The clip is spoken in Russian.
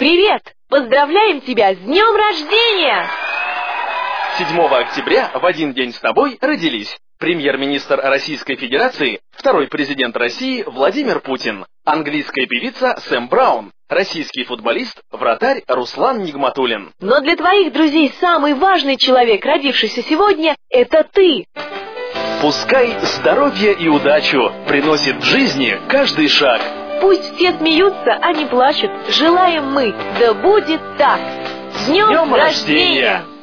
Привет! Поздравляем тебя с днем рождения! 7 октября в один день с тобой родились премьер-министр Российской Федерации, второй президент России Владимир Путин, английская певица Сэм Браун, российский футболист, вратарь Руслан Нигматуллин. Но для твоих друзей самый важный человек, родившийся сегодня, это ты! Пускай здоровье и удачу приносит в жизни каждый шаг. Пусть все смеются, а не плачут. Желаем мы, да будет так! С днем рождения!